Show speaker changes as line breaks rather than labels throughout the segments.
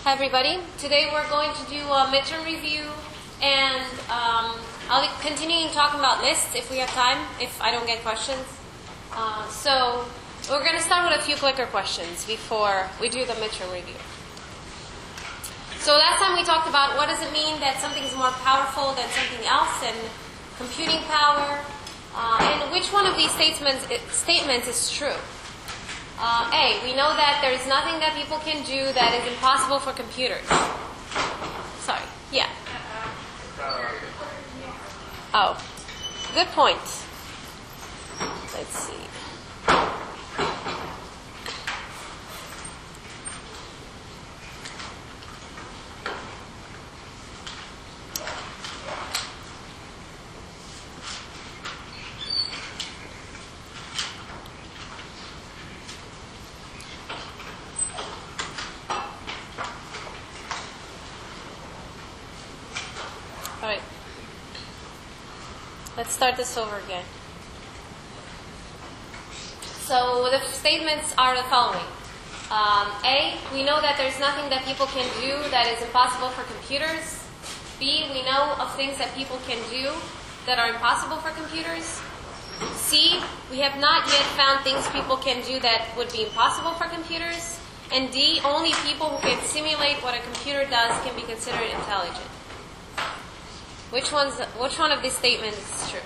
Hi everybody. Today we're going to do a midterm review and I'll be continuing talking about lists if we have time, if I don't get questions. So we're going to start with a few clicker questions before we do the midterm review. So last time we talked about what does it mean that something is more powerful than something else and computing power, and which one of these statements is true. A, we know that there is nothing that people can do that is impossible for computers. Sorry, yeah. Oh, good point. Let's see. All right. Let's start this over again. So the statements are the following. A, we know that there's nothing that people can do that is impossible for computers. B, we know of things that people can do that are impossible for computers. C, we have not yet found things people can do that would be impossible for computers. And D, only people who can simulate what a computer does can be considered intelligent. Which one of these statements is true?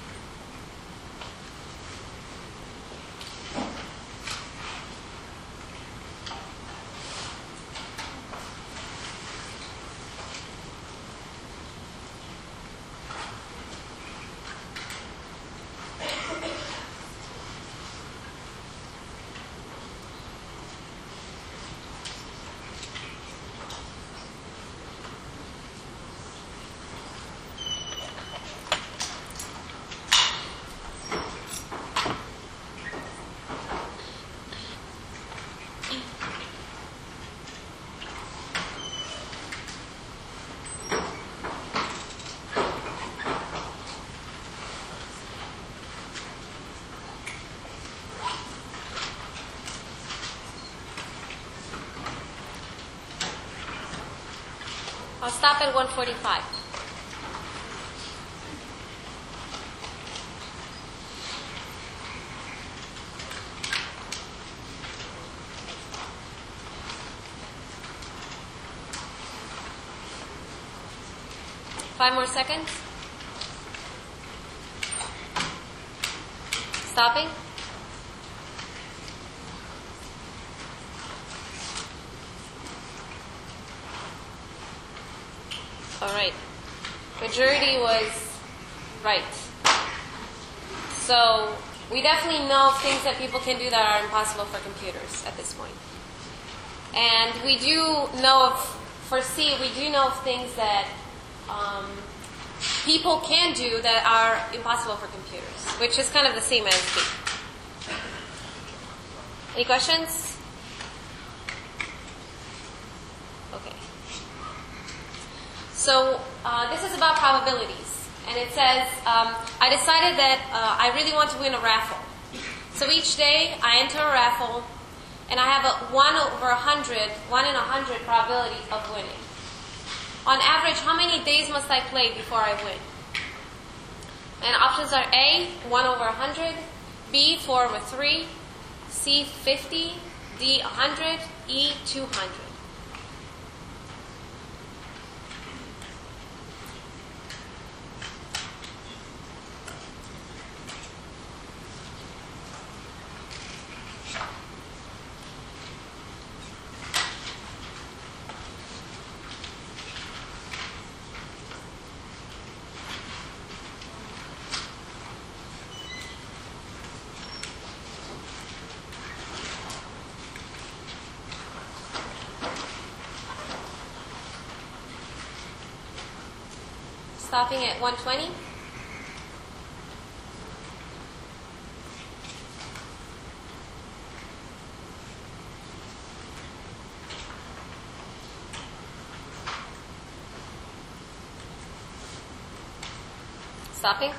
I'll stop at 145. Five more seconds. Stopping. All right. Majority was right. So we definitely know of things that people can do that are impossible for computers at this point. And we do know of, for C, we do know of things that people can do that are impossible for computers, which is kind of the same as B. Any questions? Okay. So this is about probabilities. And it says, I decided that I really want to win a raffle. So each day I enter a raffle and I have a 1 in 100 probability of winning. On average, how many days must I play before I win? And options are A, 1 over 100, B, 4 over 3, C, 50, D, 100, E, 200. Stopping at 120. Stopping.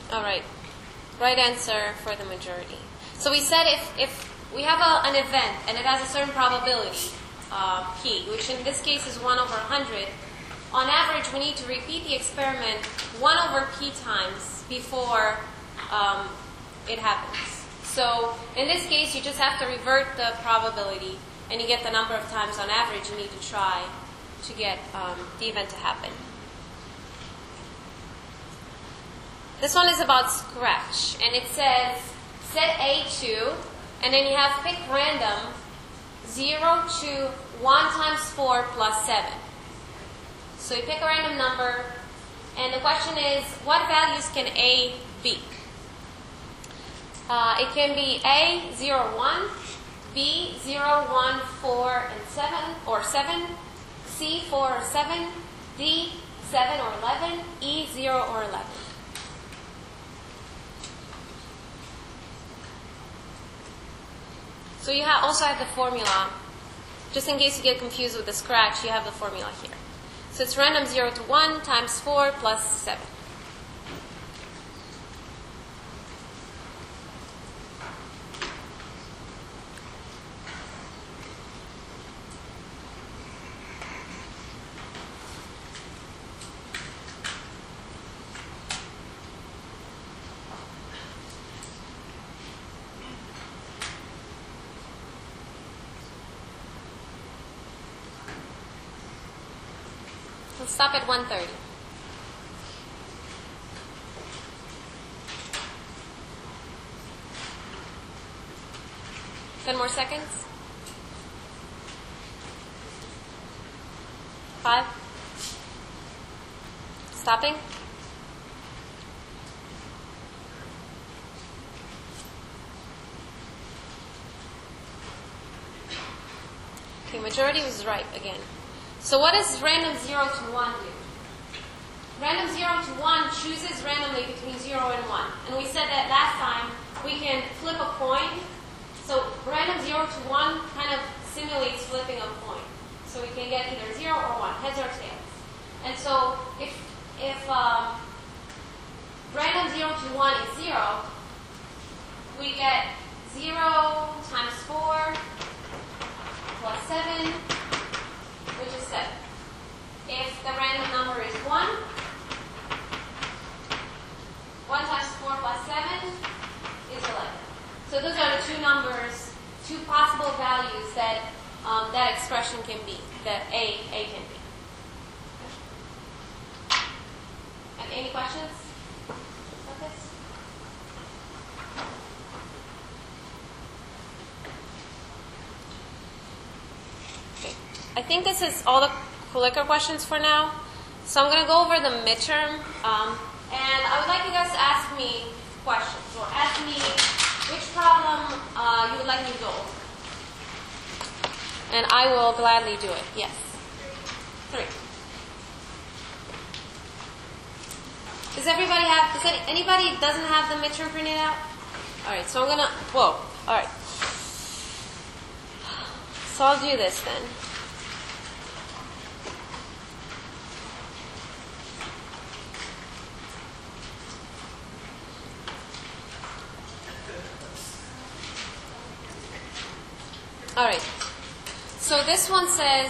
All right. Right answer for the majority. So we said if we have an event and it has a certain probability p, which in this case is 1 over 100, on average we need to repeat the experiment 1 over p times before it happens. So in this case you just have to revert the probability and you get the number of times on average you need to try to get the event to happen. This one is about Scratch, and it says set A2, and then you have pick random 0 to 1 times 4 plus 7. So you pick a random number, and the question is, what values can A be? It can be A, 0, 1, B, 0, 1, 4, and 7, or 7, C, 4 or 7, D, 7 or 11, E, 0 or 11. So you also have the formula. Just in case you get confused with the Scratch, you have the formula here. So it's random 0 to 1 times 4 plus 7. We'll stop at 1:30. Ten more seconds. 5. Stopping. Okay, majority was right again. So what does random 0 to 1 do? Random 0 to 1 chooses randomly between 0 and 1. And we said that last time we can flip a coin. So random 0 to 1 kind of simulates flipping a coin. So we can get either 0 or 1, heads or tails. And so if random 0 to 1 is 0, we get 0 times 4 plus 7, which is 7. If the random number is 1, 1 times 4 plus 7 is 11. So those are the two numbers, two possible values that that expression can be, that A can be. And any questions about this? Okay. I think this is all the clicker questions for now. So I'm going to go over the midterm. And I would like you guys to ask me questions, or ask me which problem you would like me to go over. And I will gladly do it. Yes. 3. Does anybody doesn't have the midterm printed out? Alright, so I'm going to, alright. So I'll do this then. Alright, so this one says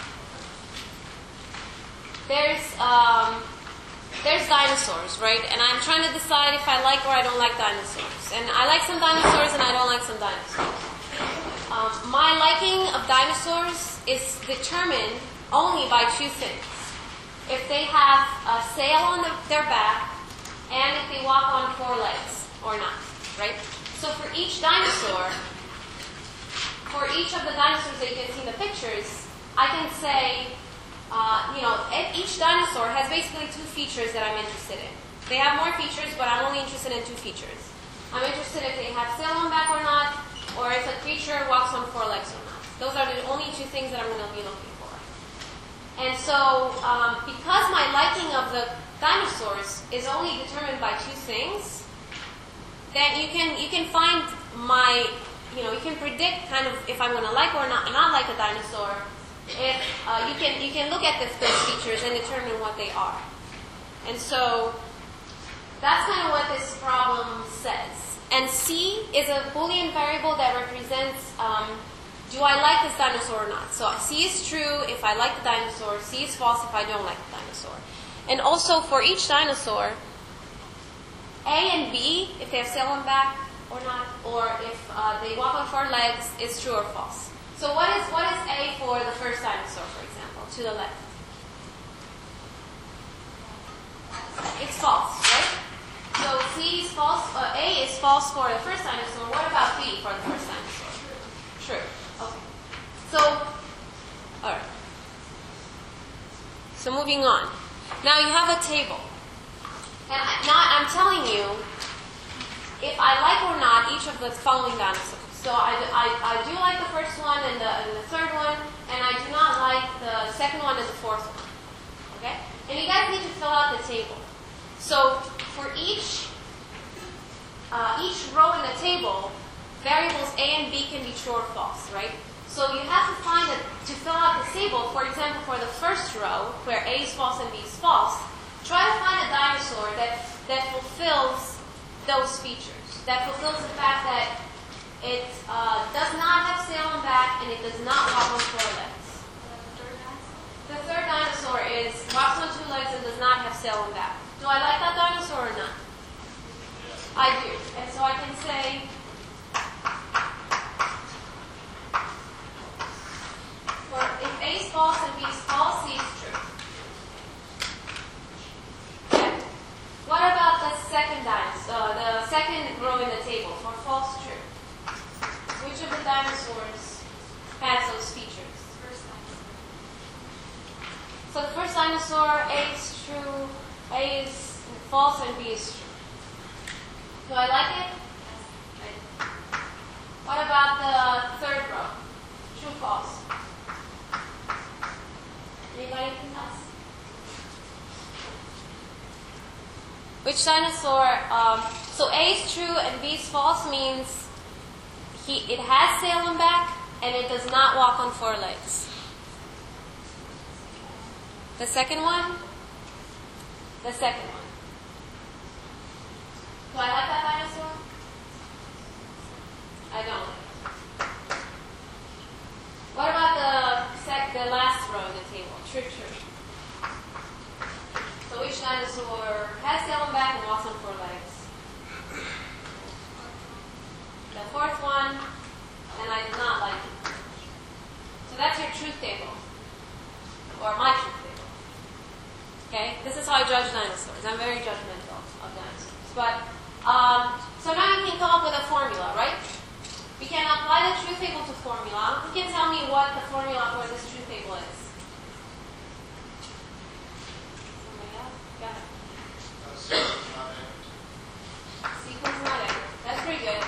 there's dinosaurs, right? And I'm trying to decide if I like or I don't like dinosaurs. And I like some dinosaurs and I don't like some dinosaurs. My liking of dinosaurs is determined only by two things. If they have a sail on their back and if they walk on 4 legs or not, right? So for each dinosaur, for each of the dinosaurs that you can see in the pictures, I can say, each dinosaur has basically 2 features that I'm interested in. They have more features, but I'm only interested in 2 features. I'm interested if they have sail on back or not, or if a creature walks on 4 legs or not. Those are the only 2 things that I'm going to be looking for. And so, because my liking of the dinosaurs is only determined by 2 things, then you can find my, you can predict kind of if I'm going to like or not like a dinosaur. If you can look at those features and determine what they are. And so that's kind of what this problem says. And C is a Boolean variable that represents, do I like this dinosaur or not? So C is true if I like the dinosaur. C is false if I don't like the dinosaur. And also for each dinosaur, A and B, if they have sail on back or not, or if they walk on 4 legs, is true or false. So what is A for the first dinosaur, for example, to the left? It's false, right? So C is false. A is false for the first dinosaur. What about B for the first dinosaur? True. Okay. So, all right. So moving on. Now you have a table, and now I'm telling you if I like or not each of the following dinosaurs. So I do like the first one and the third one, and I do not like the second one and the fourth one. Okay? And you guys need to fill out the table. So for each row in the table, variables A and B can be true or false, right? So you have to find to fill out the table, for example, for the first row, where A is false and B is false, try to find a dinosaur that fulfills those features, that fulfills the fact that it does not have sail on back and it does not walk on 4 legs. The third dinosaur walks on 2 legs and does not have sail on back. Do I like that dinosaur or not? I do. And so I can say, if A is false and B is false, C is true. Okay. What about the second dinosaur, the second row in the table for false, true? Which of the dinosaurs has those features? First dinosaur. So the first dinosaur, A is true, A is false, and B is true. Do I like it? Yes. What about the third row? True, false. Anybody else? Which dinosaur? So A is true and B is false means it has sail on back and it does not walk on 4 legs. The second one? The second one. Do I like that dinosaur? I don't. What about the last row of the table? True, true. So which dinosaur has sail on back and walks on 4 legs? The fourth one, and I do not like it. So that's your truth table, or my truth table. Okay, this is how I judge dinosaurs. I'm very judgmental of dinosaurs. But so now you can come up with a formula, right? We can apply the truth table to formula. Who can tell me what the formula for this truth table is? Somebody else? Go ahead. Sequence not A. That's pretty good.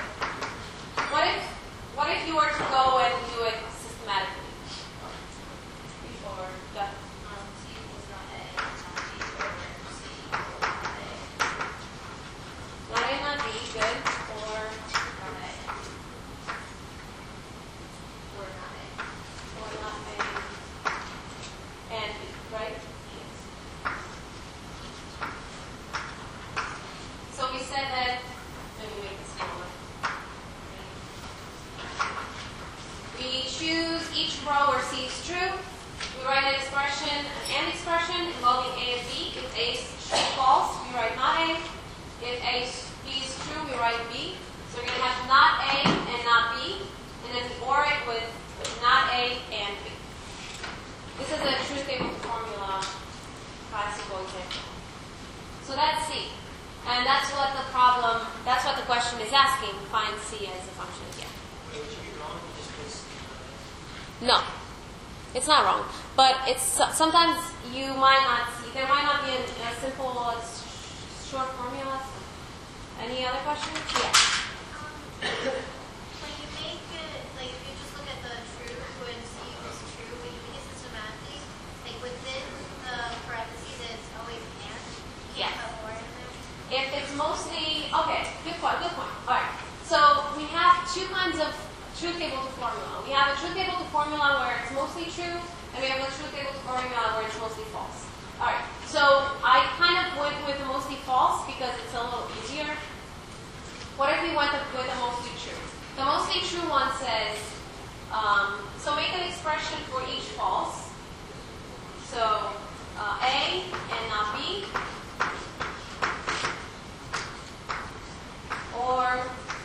What if you were to go and do it systematically? Before, go ahead.
C equals not A, not B, or C equals not A.
Not A, not B, good. Or
Not A. Or not A.
or not A and B, right?
Yes.
So we said that, let me make this smaller. We choose each row where C is true. We write an expression, an AND expression involving A and B. If A is false, we write not A. If B is true, we write B. So we're going to have not A and not B. And then we OR it with not A and B. This is a truth table formula classical example. So that's C. And that's what the question is asking. Find C as a function again. No, it's not wrong. But it's sometimes you might not see. There might not be a simple short formula. Any other questions? Yeah.
When you make it, like if you just look at the true, when C equals true, when you make it systematically, like within the parentheses, it's always and.
Yes.
Have or in there.
If it's mostly okay, good point. All right. So we have two kinds of truth table to formula. We have a truth table to formula where it's mostly true, and we have a truth table to formula where it's mostly false. All right. So I kind of went with the mostly false false because it's a little easier. What if we went with a mostly true? The mostly true one says, so make an expression for each false. So A and not B. Or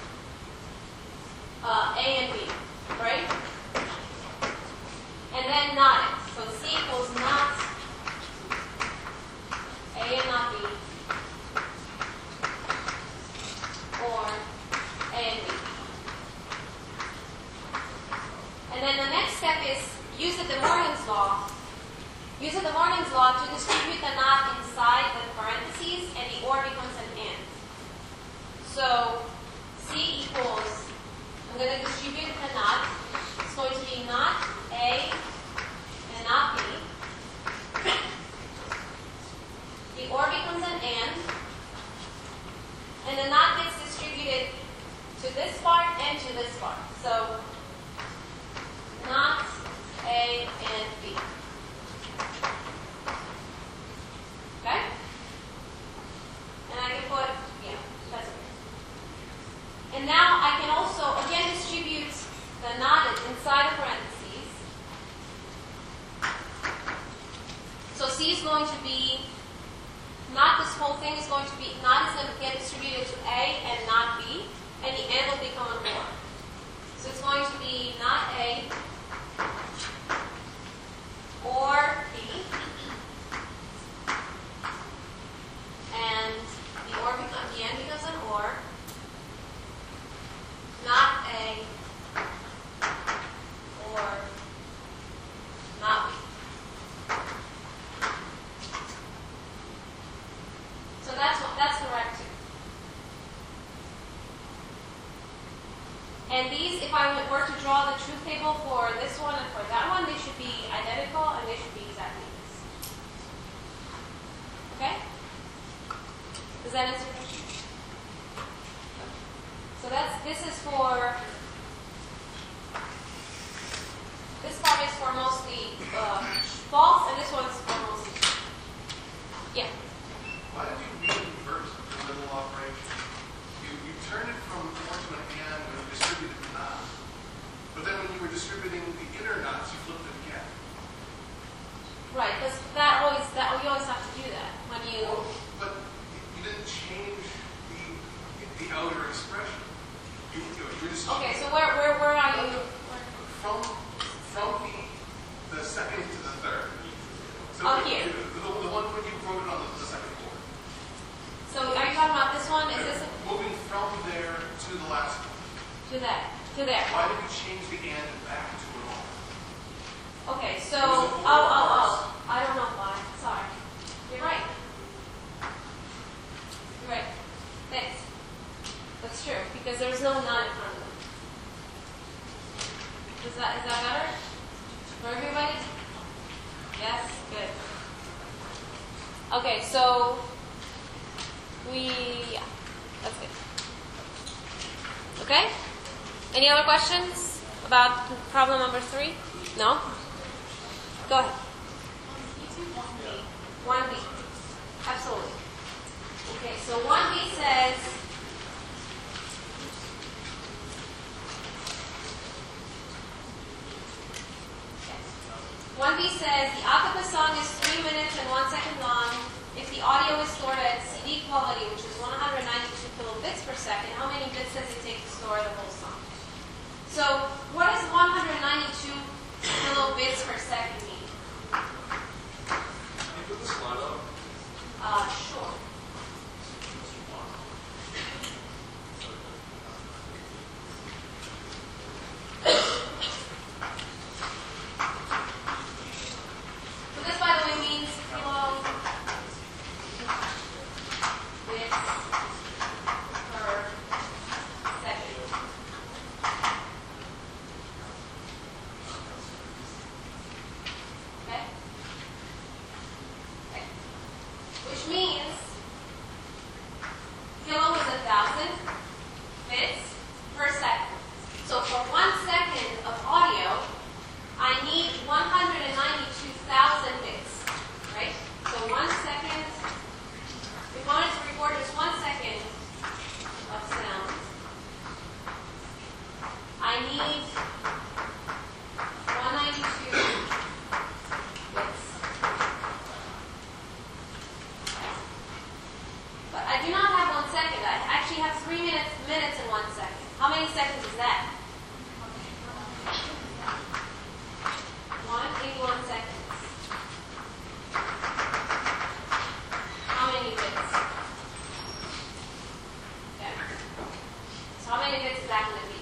A and B, right? And then not it. So C equals not A and not B. Or A and B. And then the next step is use the De Morgan's law. Use the De Morgan's law to distribute the not inside the parentheses, and the or becomes an and. So C equals, I'm going to distribute the not. It's going to be not A and not B. The or becomes an and the not gets distributed to this part and to this part. So not A and B. Okay? And I can put, yeah, that's okay. And now I can also, again, distribute the not inside of parentheses. So C is going to be, not this whole thing is going to be, not is going to get distributed to A and not B, and the and will become an or. So it's going to be not A or B, and the or becomes, the and becomes an or, not A or not B. So that's correct too. And these, if I were to draw the truth table for this one and for that one, they should be identical and they should be exactly this. Okay? Does that answer your question? So this is for, this part is for mostly false, and this one is for mostly true. Yeah?
Why did you reverse the middle operation? You turned it from or to an and when you distributed the not. But then when you were distributing the inner knots, you flipped it again.
Right, because you always have to do that when you.
But you didn't change the outer expression. You just
Okay, so where are you?
from the second to the third. So
Oh, here.
The one when you wrote it on the second board.
So are you talking about this one? Is this
Moving from there to the last one.
to that? To there.
Why did you change the and back to an or?
Okay, so
It was a four
I don't know why. Sorry. You're right. You're right. Thanks. That's true because there's no not in front of them. Is that better for everybody? Yes. Good. Okay, so yeah, that's good. Okay. Any other questions about problem number 3? No? Go ahead. 1B. Absolutely. Okay, so 1B says, the acapella song is 3 minutes and 1 second long. If the audio is stored at CD quality, which is 192 kilobits per second, how many bits does it take to store the whole song? So, what does 192 kilobits per second mean?
Can you put the slide up?
Sure. So this, by the way, means kilobits per second. 3 minutes in 1 second. How many seconds is that? 81 seconds. How many bits? Okay. So how many bits is that going to be?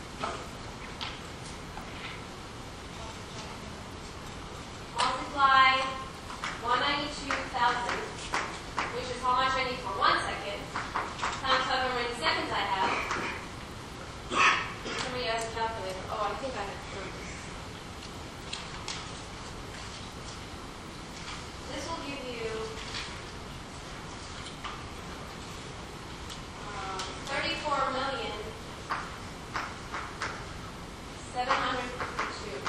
Multiply 192,000, which is how much I need for 1 second, times however many seconds I have. Somebody has a calculator. Oh, I think I have numbers. This will give you 34,752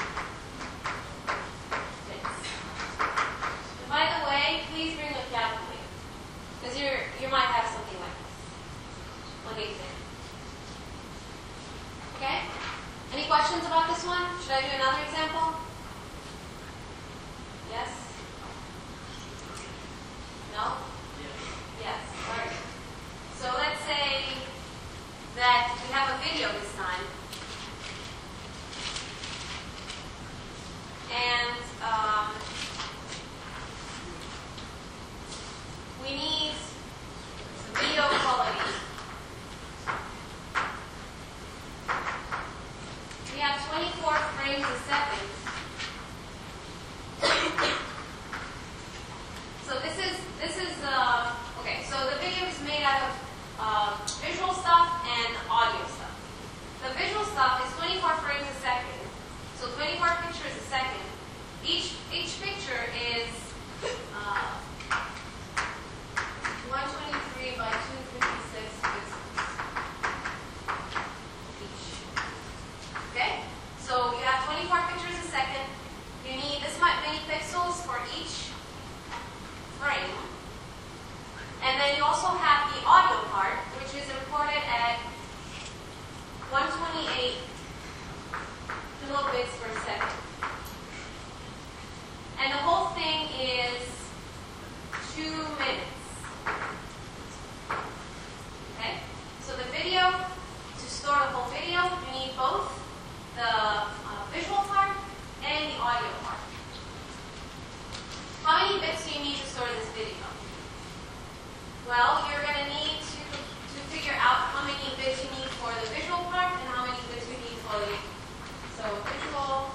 bits. And by the way, please bring a calculator, because you might have something like this on the exam. Okay? Any questions about this one? Should I do another example? Yes? No? Yes. All right. So let's say that we have a video this time. And we need video quality. We have 24 frames a second. So this is okay. So the video is made out of visual stuff and audio stuff. The visual stuff is 24 frames a second. So 24 pictures a second. Each picture is 123 by 256 pixels each. Okay? So you have 24 pictures a second. You need this many pixels for each frame. And then you also have the audio part, which is recorded at 128 kilobits per second. And the whole thing is 2 minutes. Okay? So the video, to store the whole video, you need both the visual part and the audio part. How many bits do you need to store this video? Well, you're going to need to figure out how many bits you need for the visual part and how many bits you need for the so visual.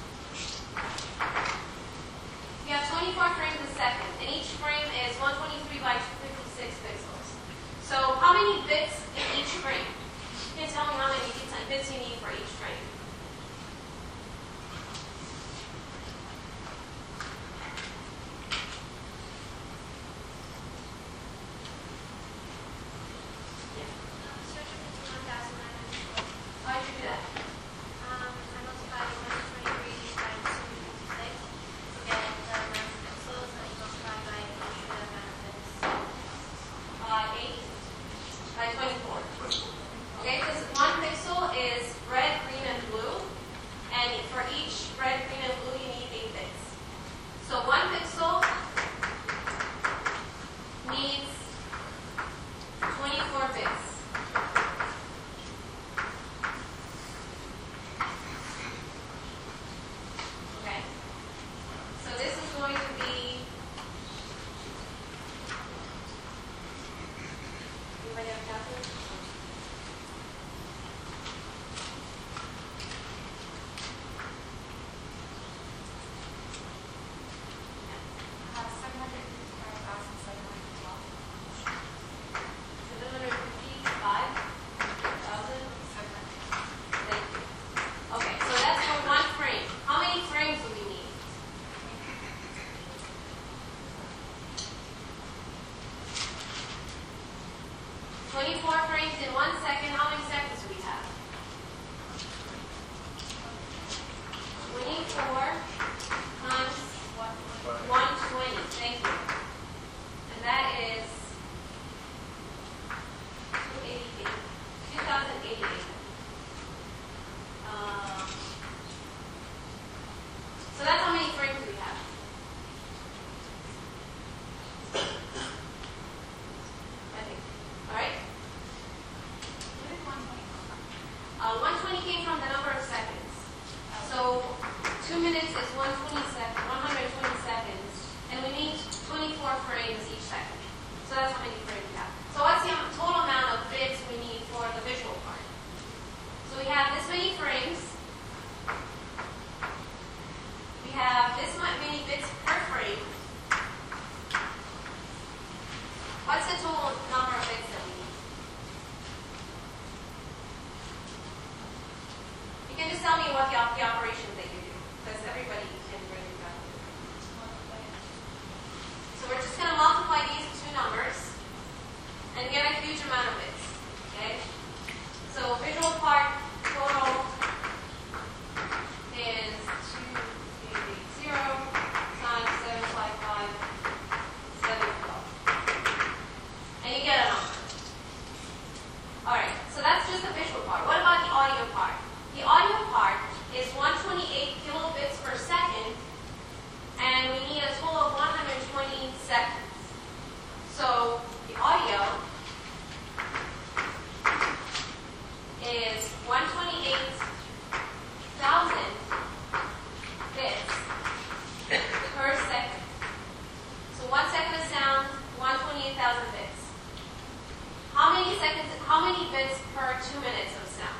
You have 24 frames a second, and each frame is 123 by 256 pixels. So how many bits in each frame? You can tell me how many bits you need for each frame. How did you do that?
I multiplied 123 by 256 to get the amount of pixels, and you multiply by the amount of bits.
8 by 24. Okay, because 1 pixel is red, green, and blue. And for each red, green, and blue, you need 8 bits. So 1 pixel needs 24 bits. Okay. So this is going to be. Anybody have a calculator? Okay, so that's for 1 frame. How many frames do we need? Twenty-four frames in 1 second. How many seconds do we have? 24 times 120. Thank you. And that is 2088. So that's how many frames we have. I think. All right? tell me what the operation that you do, because everybody can really calculate. So we're just going to multiply these two numbers and get a huge amount of bits. Okay? So visual part total is 2880 times 755, 712. And you get a number. Alright, so that's just the visual part. What about the audio part? The audio part is 128 kilobits per second, and we need a total of 120 seconds. So the audio is 128,000 bits per second. So 1 second of sound, 128,000 bits. How many bits per 2 minutes of sound?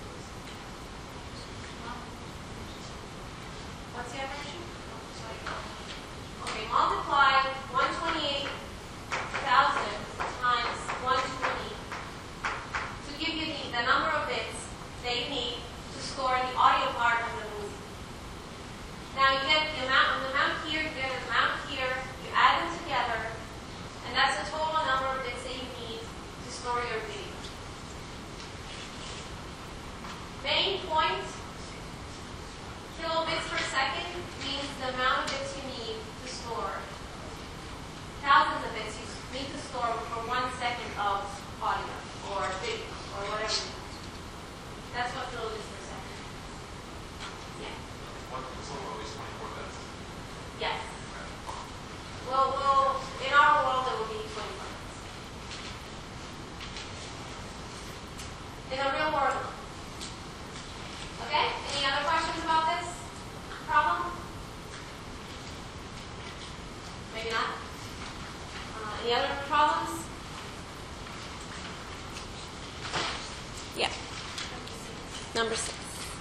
What's the average? Okay, multiply 128,000 times 120 to give you the number of bits that you need to score the audio part of the movie. Now you get the amount here, you get the amount here, you add them together, and that's the total number of bits that you need to store your video. Main point, kilobits per second means the amount of bits you need to store. Thousands of bits you need to store for 1 second of audio or video or whatever you want. That's what kilobits per second. Yeah.
So always 24 bits.
Yes. Well, in our world it will be 24 bits. In the real world. Okay? Any other questions about this problem? Maybe not. Any other problems? Yeah. Number 6.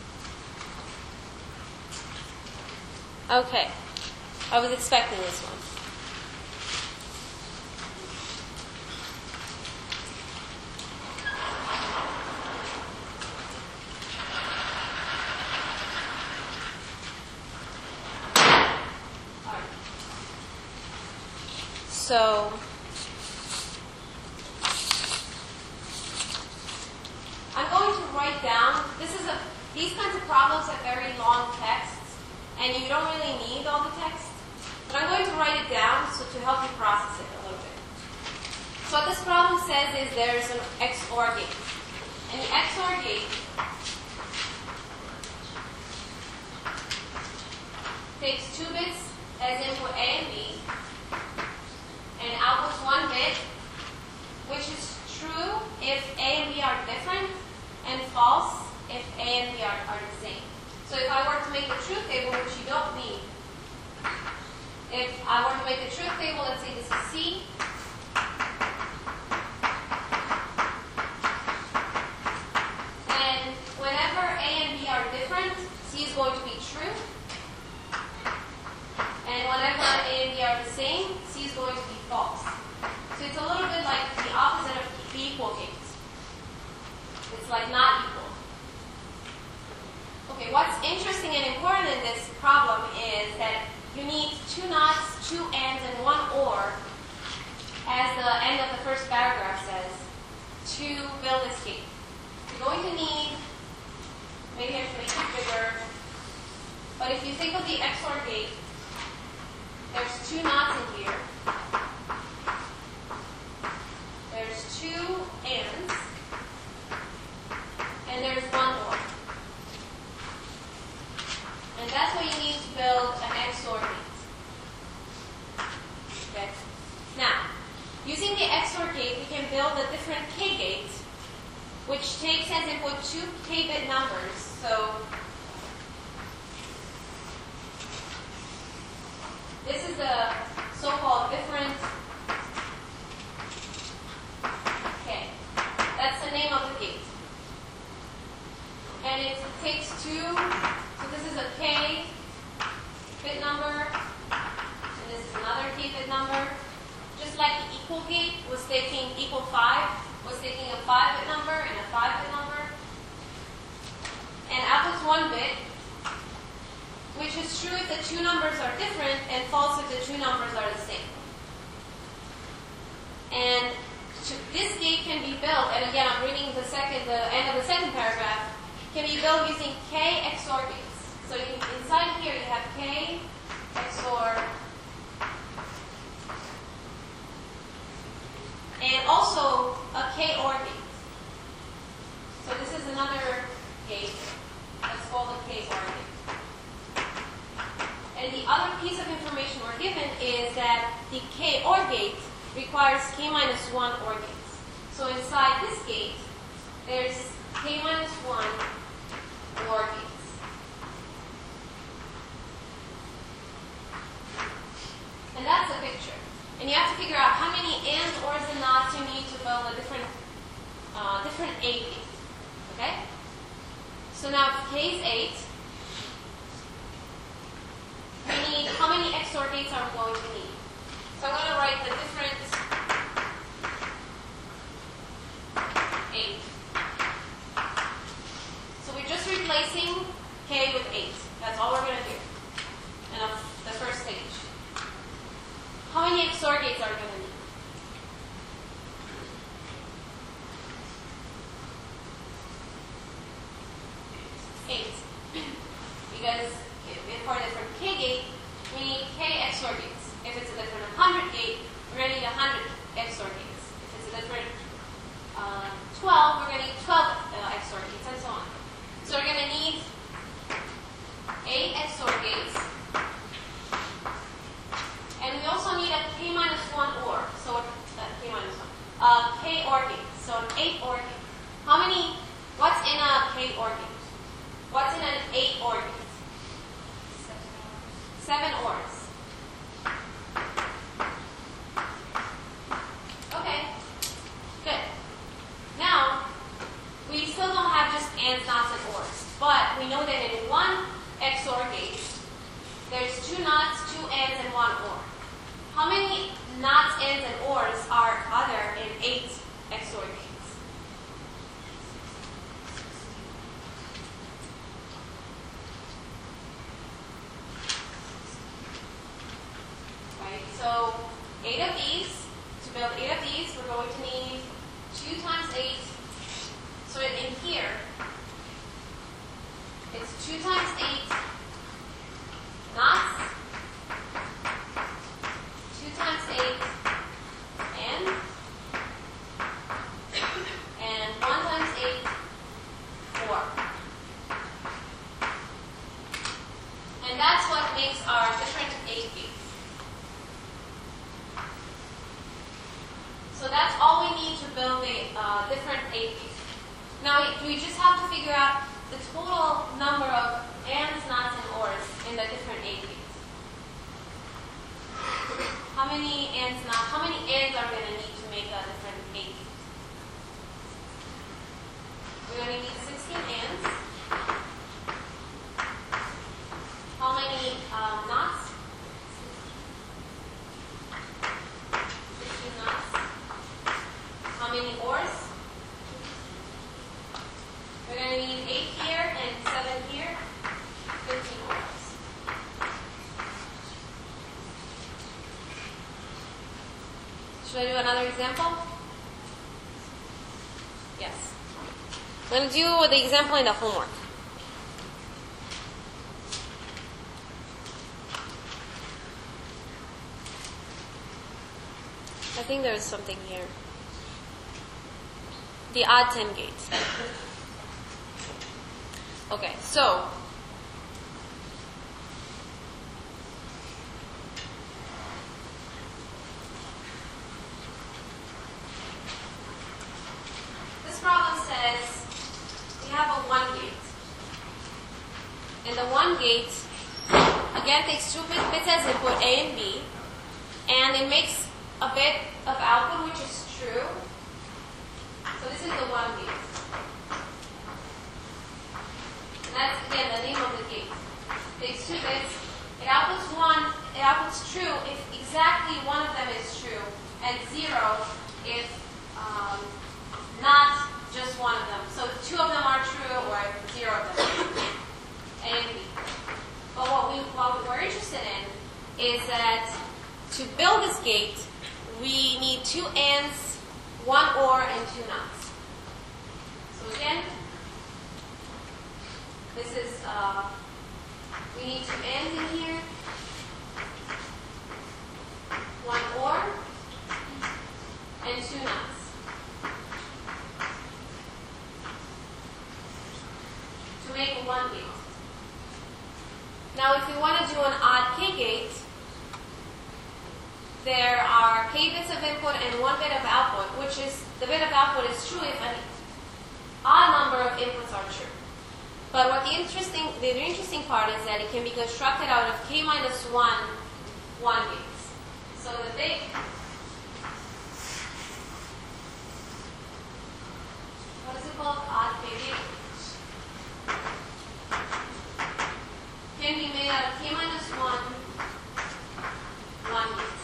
Okay. I was expecting this one. So I'm going to write down, these kinds of problems have very long texts, and you don't really need all the text, but I'm going to write it down so to help you process it a little bit. So what this problem says is there's an XOR gate, and the XOR gate takes 2 bits as input A and B, and outputs 1 bit, which is true if A and B are different, and false if A and B are the same. So if I were to make a truth table, which you don't need, if I were to make a truth table, let's say this is C, and whenever A and B are different, C is going to be true, and whenever A and B are the same, C is going to be false. So it's a little bit like the opposite of the equal gate. It's like not equal. Okay, what's interesting and important in this problem is that you need 2 nots, 2 ands, and 1 or, as the end of the first paragraph says, to build this gate. You're going to need, maybe I should make it bigger, but if you think of the XOR gate, there's 2 knots in here. There's 2 ands. And there's 1 or. And that's what you need to build an XOR gate. Okay? Now, using the XOR gate, we can build a different K gate, which takes as input 2 K-bit numbers. So this is the so-called different K. That's the name of the gate. And it takes 2, so this is a K bit number, and this is another K bit number. Just like the equal gate was taking equal 5, was taking a 5 bit number and a 5 bit number. and outputs 1 bit, which is true if the two numbers are different and false if the two numbers are the same. And this gate can be built, and again I'm reading the end of the second paragraph, can be built using K XOR gates. So inside here you have K XOR, and also a K OR gate. So this is another gate that's called a K OR gate. And the other piece of information we're given is that the K OR gate requires K minus 1 OR gates. So inside this gate, there's K minus 1 OR gates. And that's a picture. And you have to figure out how many ands, ors, and nots you need to build a different A gate. Okay? So now if K is 8, we need, how many XOR gates are we going to need? So I'm going to write the different 8. So we're just replacing K with 8. That's all we're going to do in the first stage. How many XOR gates are we going to need? 8. Because for a different K gate, we need K XOR gates. If it's a different 100 gate, we're going to need 100 XOR gates. If it's a different 12, we're going to need 12 XOR gates, and so on. So we're going to need 8 XOR gates. And we also need a K minus 1 OR. So K minus 1. K OR gate. So an 8 OR gate. How many, what's in a K OR gate? What's in an 8 OR gate? 7 ORs. Okay. Good. Now, we still don't have just ands, nots, and ors. But we know that in one XOR gate, there's 2 nots, 2 ands, and 1 OR. How many nots, ands, and ors are there in 8 XOR gates? Right, so 8 of these, to build 8 of these, we're going to need 2 times 8. So in here, it's 2 times 8 knots, 2 times 8 and 1 times 8, 4. And that's what makes our different 8 gates. So that's all we need to build a different 8 gates. Now we just have to figure out the total number of ands, nots, and ors in the different 8 gates. How many ands are we going to need to make a different 8 gates? We're going to need 16 ands. How many knots? 16 knots. How many ors? We're going to need 8 here and 7 here. 15 ors. Should I do another example? Yes. I'm going to do the example in the homework. I think there is something here. The odd 10 gates. Okay, so this problem says we have a 1 gate. And the 1 gate, again, takes 2 bits as input, A and B, and it makes a bit of output, which is true. So this is the 1 gate. And that's, again, the name of the gate. It takes 2 bits. It outputs true if exactly one of them is true, and 0 if not just one of them. So 2 of them are true or 0 of them. gate, we need 2 ands, 1 OR, and 2 NOTs. So again, this is, we need 2 ands in here, 1 OR, and 2 NOTs. To make a 1 gate. Now if we want to do an odd K gate, there are K bits of input and 1 bit of output, which is, the bit of output is true if an odd number of inputs are true. But what the interesting part is that it can be constructed out of K minus 1 gates. So the big what is it called? Odd K gate can be made out of K minus 1 gates.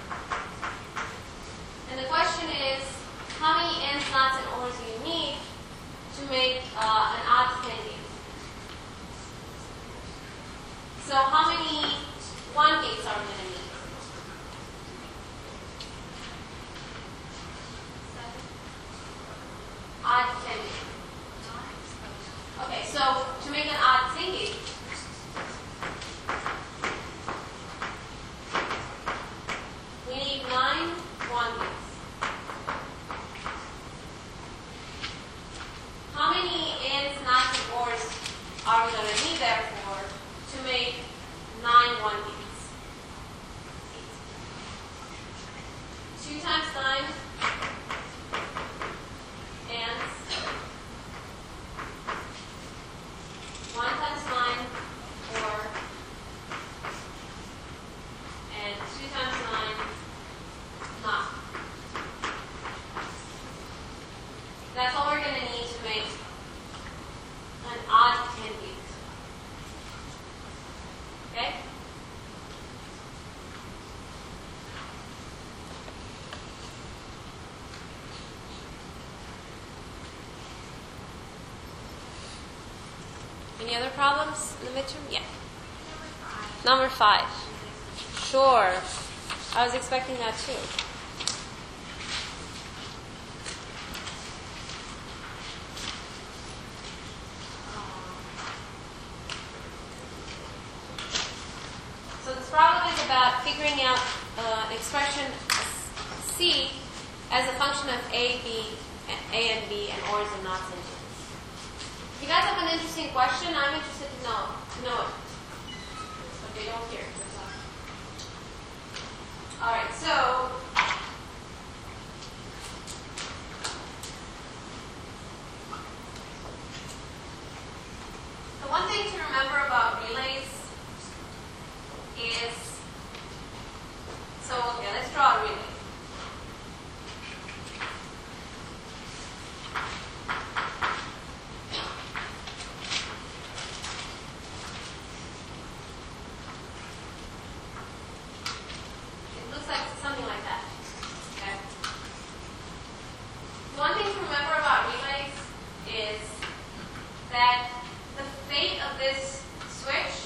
And the question is, how many ands, nots, and ors do you need to make an odd 10 gate? So how many 1 gates are we going to need? 7. Odd 10 gate. Okay, so to make an odd 10 gate, we need 9 1 gates. How many ands, nots, and ors are we going to need, therefore, to make 9 1 gates? 2 times 9 ands. 1 times 9 or, and 2 times 9 not. That's all we're going to need to make an odd 10 gate. Okay? Any other problems in the midterm? Yeah. Number 5. Sure. I was expecting that too. So this problem is about figuring out an expression C as a function of A and B, and ors and nots and ands. If you guys have an interesting question, I'm interested to know it. Okay, don't hear. All right, so the one thing to remember about relays is, so okay, let's draw a relay. It looks like something like that. Okay. One thing to remember about relays is that the fate of this switch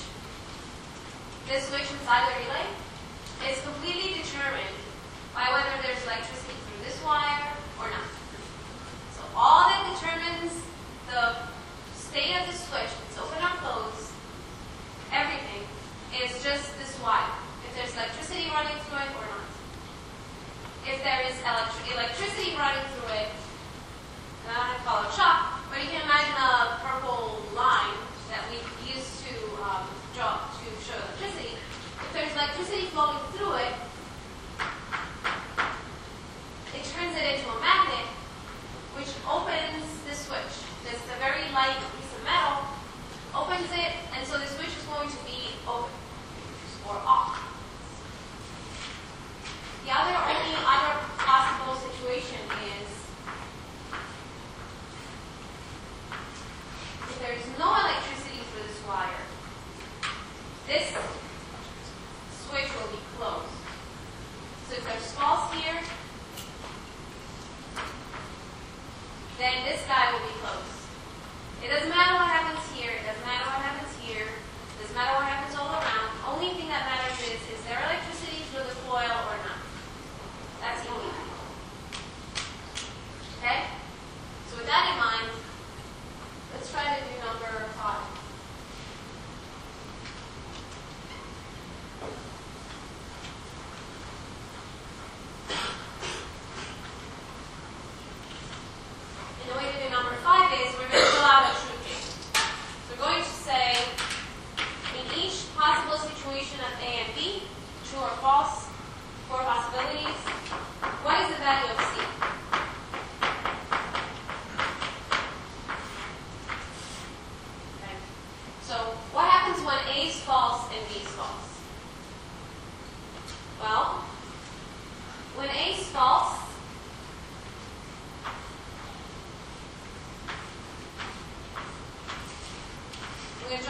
inside the relay is completely determined by whether there's electricity through this wire or not. So all that determines the state of the switch, if it's open or closed, everything, is just this wire. If there's electricity running through it or not. If there is electricity running through it, I don't have to call it shock, but you can imagine a purple line that we use to draw to show electricity. If there's electricity flowing through it, it turns it into a magnet, which opens the switch. This is a very light piece of metal, opens it, and so the switch is going to be open or off. The only other possible situation is if there is no electricity through this wire, this switch will be closed. So if there's false here, then this guy will be closed. It doesn't matter what happens here, it doesn't matter what happens here, it doesn't matter what happens all around. Only thing that matters is there electricity through the coil or not?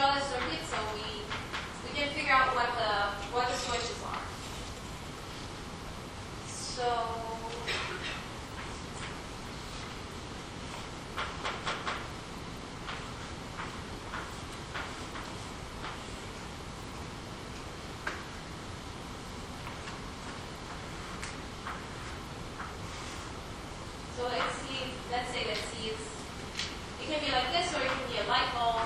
draw the circuit so we can figure out what the switches are. So let's say that C is, it can be like this or it can be a light bulb.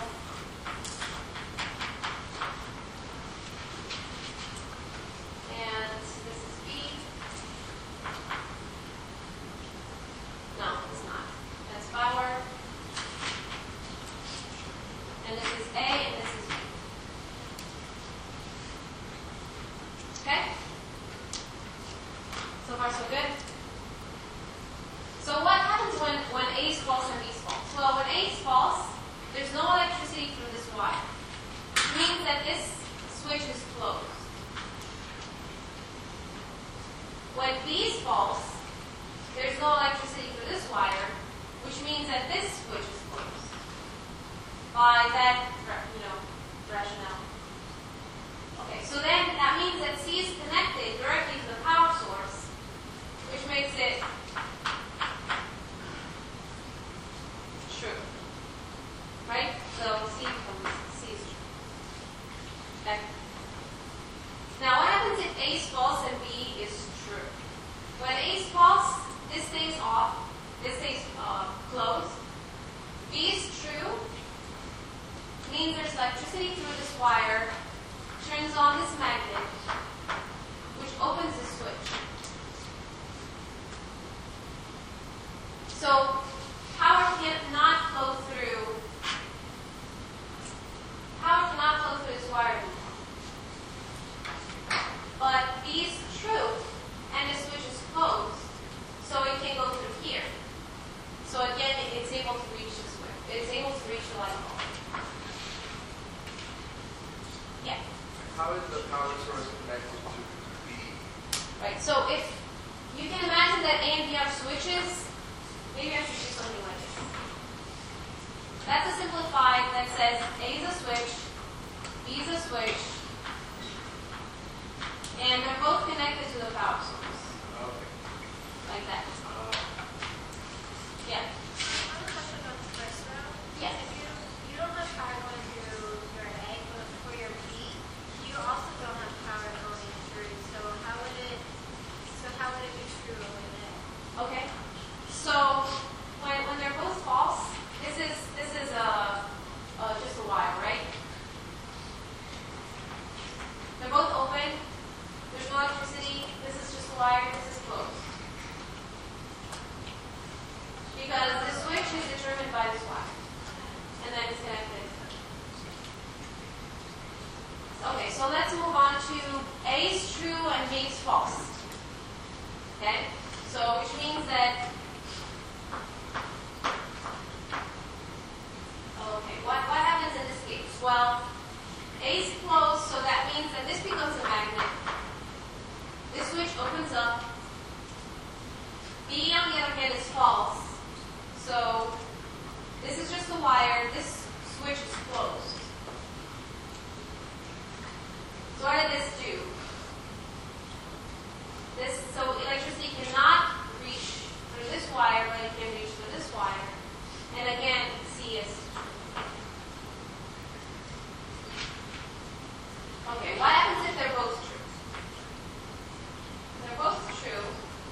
And this is B. No, it's not. That's power. And this is A and this is B. Okay? So far so good? So what happens when A is false and B is false? Well, when A is false, there's no electricity through this wire. Which means that this switch is closed. When B is false, there's no electricity through this wire, which means that this switch is closed. By that, rationale. Okay, so then that means that C is connected directly to the power source, which makes it true. Right? So C is true. Okay. Now what happens if A is false and B is true? When A is false, this stays off. This stays closed. B is true. Means there's electricity through this wire. Turns on this magnet, which opens the switch. So power cannot flow through this wire anymore. But B is true, and the switch is closed, so it can go through here. So again, it's able to reach the switch. It's able to reach the light bulb. Yeah.
How is the power source connected to B?
Right. So if you can imagine that A and B are switches, maybe I should do something like this. That's a simplified that says A is a switch, B is a switch, and they're both connected to the power source.
Okay.
Like that. Yeah.
I have a question about the first row.
Yes.
If you don't have power going through your A, but for your B, you also don't have power going through. So how would it be true over there?
Okay. So when they're both false, this is just a wire, right? They're both open. There's no electricity. This is just a wire. This is closed. Because the switch is determined by this wire. And then it's connected. Okay, so let's move on to A is true and B is false. Okay? So which means that what happens in this case? Well, A is closed, so that means that this becomes a magnet. This switch opens up. B, on the other hand, is false. So this is just a wire. This switch is closed. So what did this do? So electricity cannot reach through this wire, but it can reach through this wire. And again, C is true. Okay, what happens if they're both true? If they're both true,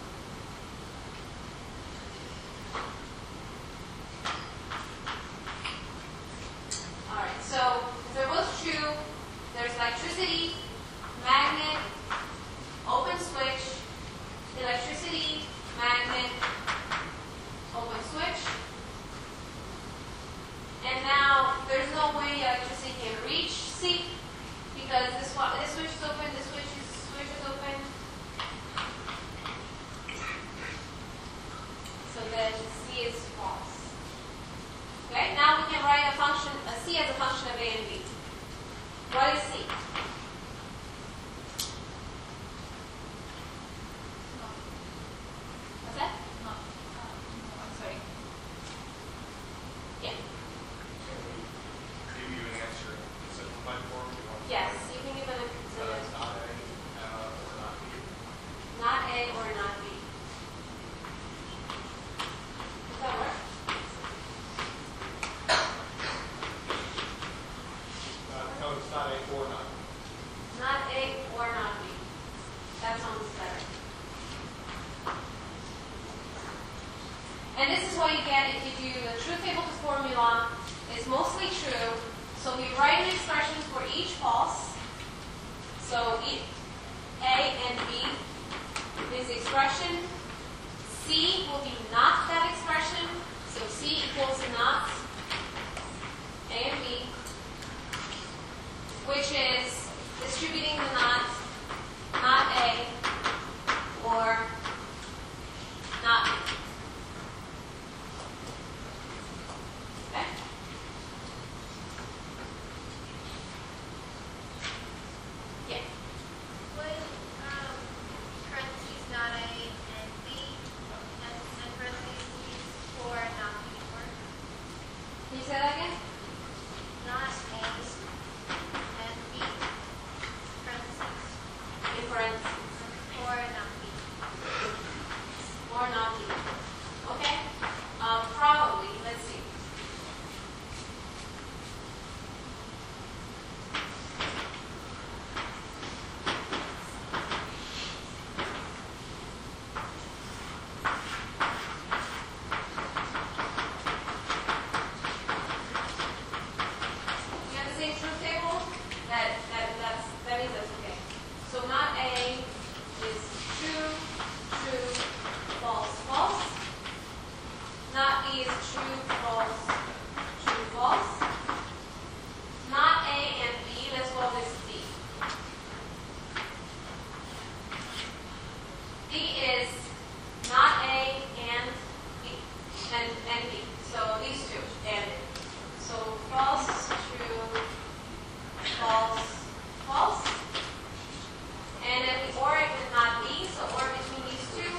alright, so if they're both true, there's electricity, magnet, open switch, electricity, magnet, open switch. And now there's no way electricity can reach C because this switch is open, this switch is open. So then C is false. Okay, now we can write a C as a function of A and B. What is C? What's that? I'm sorry. Yeah.
Give you an answer.
And this is what you get if you do the truth table to formula. It's mostly true. So we write an expression for each false. So A and B is the expression. C will be not that expression. So C equals not A and B, which is distributing the not A or not B. Okay? Yeah.
Would parentheses not A and B and parentheses for not B work?
Can you say that again?
Not A and B parentheses
In parentheses.
for not B.
Or not B. Okay? Probably. Let's see. You have the same truth table? That means that's okay. So not A is true, true, false, false. Not B is true, false, true, false. Not A and B, let's call this D. D is not A and B, and B. So these two, and so false, true, false, false. And then we OR it with not B, so OR between these two.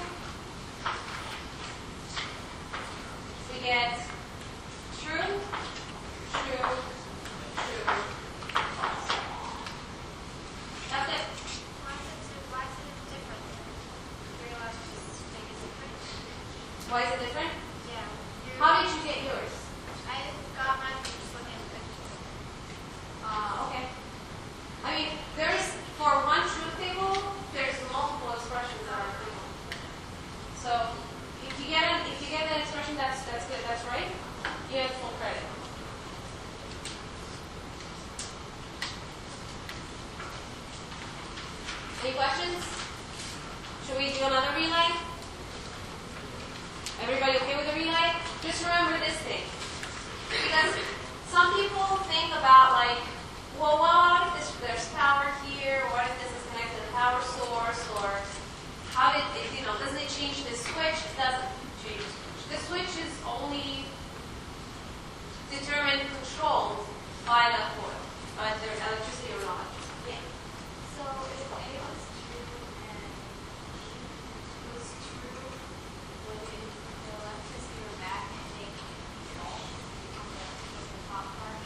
We get true, true, true, false. That's it.
Why is it different? Realize just make it different.
Why is it different?
Yeah.
How did you get yours?
I got mine from just looking at the pictures.
Okay. I mean, there's, for one truth table, there's multiple expressions that are equal. So, if you get an expression that's good, that's right, you have full credit. Any questions? Should we do another relay? Everybody okay with the relay? Just remember this thing. Because some people think about like, well, what if there's power here? What if this is connected to the power source? Or how did it, doesn't it change the switch? It doesn't change the switch. The switch is only determined, controlled by the coil, by the electricity or not. Yeah.
So if A was true and B was true, would the electricity or magnetic fault on the top part?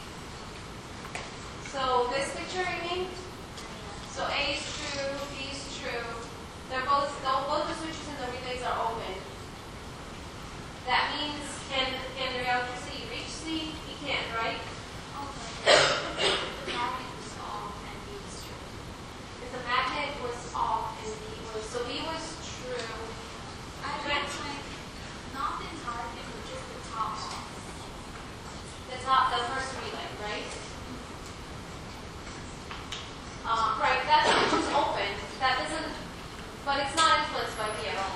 So this picture, you mean? So A is true, B is true. They're both the switches in the relays are open. That means can the electricity reach C? It can't, right?
Okay. The magnet was off and B was true.
If the magnet was off and B was, so B was true.
I meant like not the entire thing, but just the top off.
The first relay, right? Right, that switch is open. That doesn't, but it's not influenced by B at all.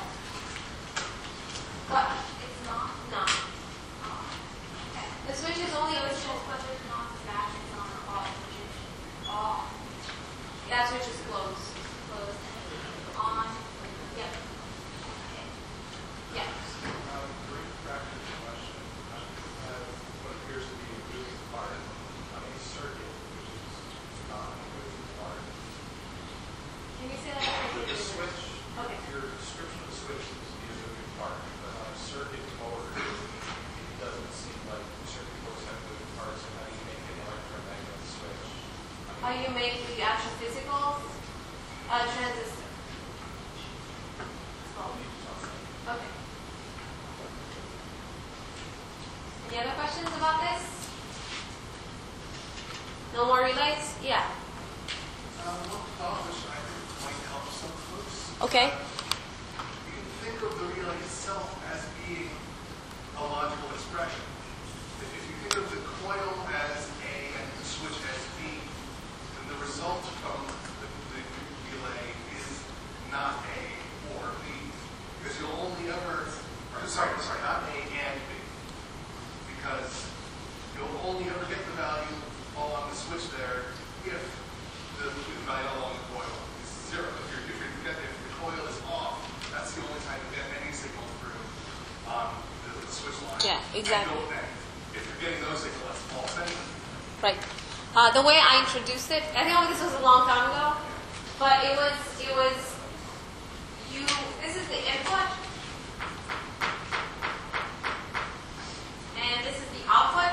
But
It's not.
no,
Okay.
the switch is only
So it's
original.
just whether or not the magnet's on or off, which is off.
That switch is closed.
Closed and on.
Yep.
Okay.
Yeah.
Brief practice question. What appears to be a moving part on a circuit, which is not a moving part.
Can you say that again?
The switch,
Okay.
your description of the switch seems to be a moving part, but on a circuit board, it doesn't seem like circuit boards have moving parts, and how do you make an electromagnetic switch?
How you make the actual physical transistor. Okay. Any other questions about this? No more relays? Yeah.
One thought which I think might help some folks.
Okay.
You can think of the relay itself as being a logical expression. If you think of the coil as A and the switch as B, then the result from the relay is not A or B. Because you'll only ever, sorry, not A and B. Because you'll only ever get the value along the switch there if the value along the coil is 0. If the coil is off, that's the only time you get any signal through the switch line.
Yeah, exactly.
And if you're getting those signals, that's false anyway.
Right. The way I introduced it, I know this was a long time ago, but it was you. This is the input, and this is the output,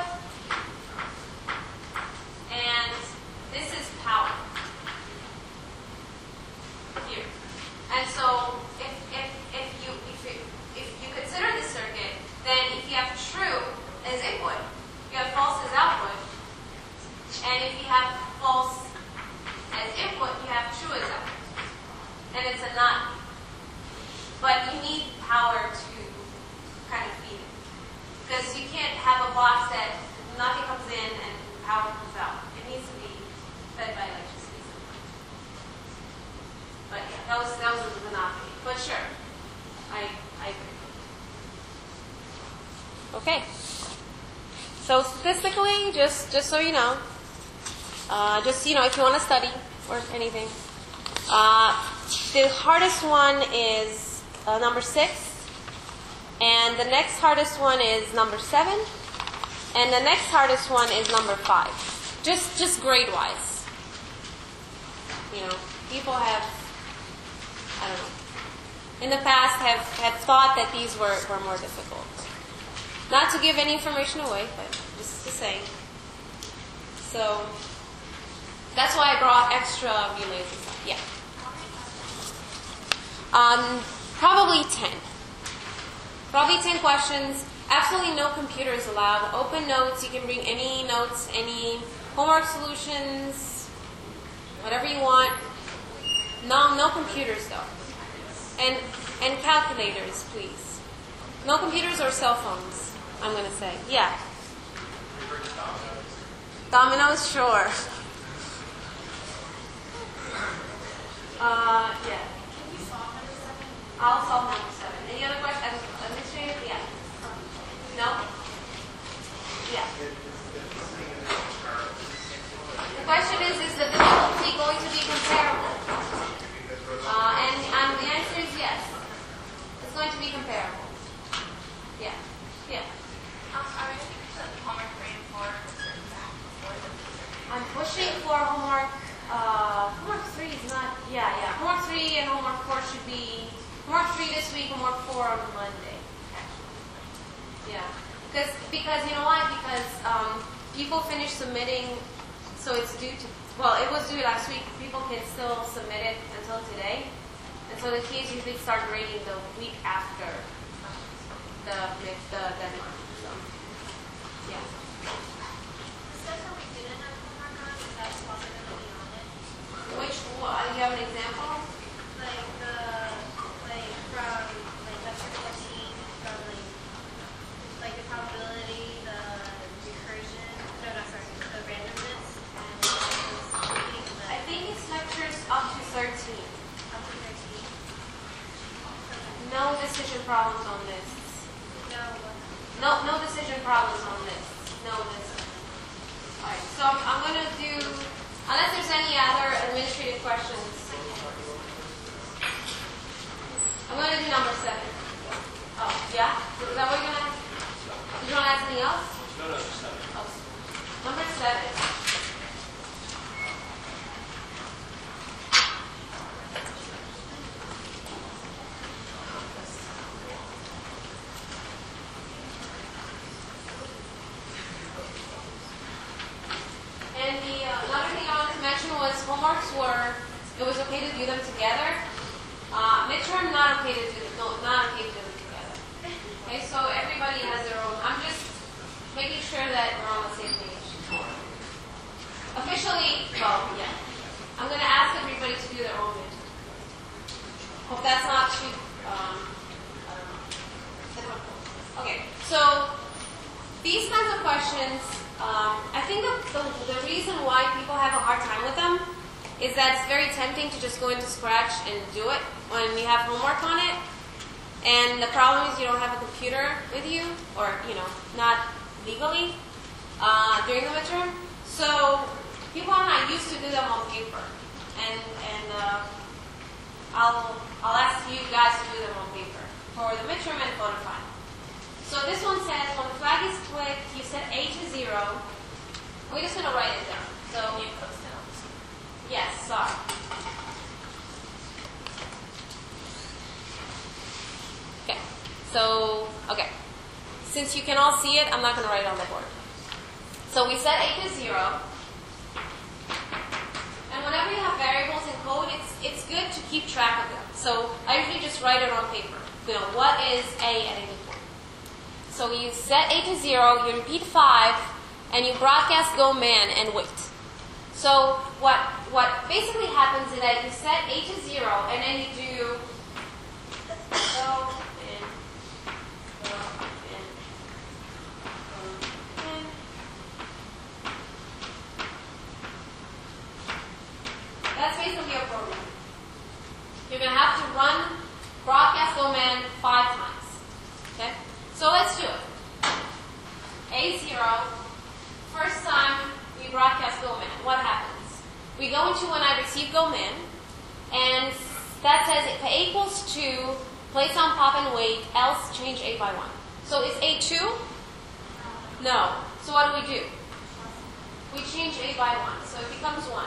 and this is power here. And so if you consider this circuit, then if you have true as input, you have false as output. And if you have false as input, you have true as output. And it's a not. But you need power to kind of feed it. Because you can't have a box that nothing comes in and power comes out. It needs to be fed by electricity. But yeah, that was a monopoly. But sure, I agree. Okay. So statistically, just so you know, if you want to study or anything, the hardest one is number 6, and the next hardest one is number 7, and the next hardest one is number 5. Just grade wise. People have, I don't know, in the past have thought that these were more difficult. Not to give any information away, but just to say. So that's why I brought extra relays and stuff. Yeah. Probably 10. Probably 10 questions. Absolutely no computers allowed. Open notes. You can bring any notes, any homework solutions, whatever you want. No computers though. And calculators, please. No computers or cell phones, I'm going to say. Yeah. Dominoes, sure. Yeah. I'll solve number 7. Any other questions? Administrative? Yeah. No? Yeah. The question is the difficulty going to be comparable? And the answer is yes. It's going to be comparable. Yeah. Yeah.
Are you put homework 3 and 4 back before the
I'm pushing for homework. Homework 3 is not. Yeah. Homework 3 and homework 4 should be homework 3 this week, homework 4 on Monday. Actually. Yeah. Because you know why? Because people finish submitting, so it's due to. Well, it was due last week. People can still submit it until today, and so the kids usually start grading the week after the deadline. So, yeah.
The stuff that we didn't have homework on, is that also going to be on it?
Which one? You have an example?
Like from lecture 14, from like the probability, the recursion, the randomness, and
I think it's lectures up to 13.
up to 13.
No decision problems on this. No decision problems on this. No this. Alright, so I'm going to do, unless there's any other administrative questions, I'm going to do number 7. Oh, yeah? Is that what you're going to ask? Did you want to ask anything else?
No, just 7.
Oh, number 7. And another thing I wanted to mention was homeworks it was okay to do them together. Midterm, not okay to do them together. Okay, so everybody has their own. I'm just making sure that we're on the same page. Officially, yeah. I'm going to ask everybody to do their own midterm. Hope that's not too difficult. Okay, so questions. I think the reason why people have a hard time with them is that it's very tempting to just go into Scratch and do it when you have homework on it. And the problem is you don't have a computer with you, or not legally during the midterm. So people are not used to do them on paper, and I'll ask you guys to do them on paper for the midterm and for the final. So this one says when the flag is clicked, you set A to 0. We're just going to write it down. So yes, sorry. Okay. So since you can all see it, I'm not going to write it on the board. So we set A to 0. And whenever you have variables in code, it's good to keep track of them. So I usually just write it on paper. What is A at any point? So you set A to 0, you repeat 5, and you broadcast go man and wait. So what basically happens is that you set A to 0, and then you do go in, go in, go in. That's basically your program. You're going to have to run broadcast go man 5 times. Okay? So let's do it. A0, first time we broadcast go man. What happens? We go into when I receive go man, and that says if A equals 2, place on pop and wait, else change A by 1. So is A 2? No. So what do? We change A by 1, so it becomes 1.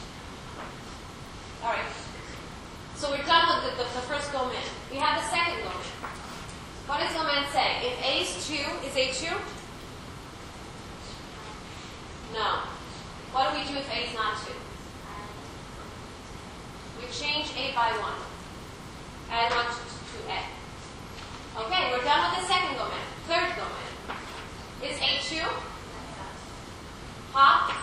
All right. So we're done with the first go man. We have the second go man. What does go man say? If A is 2, is A 2? No. What do we do if A is not 2? We change A by 1. Add 1 to A. Okay, we're done with the second go man. Third go man. Is A 2? Pop.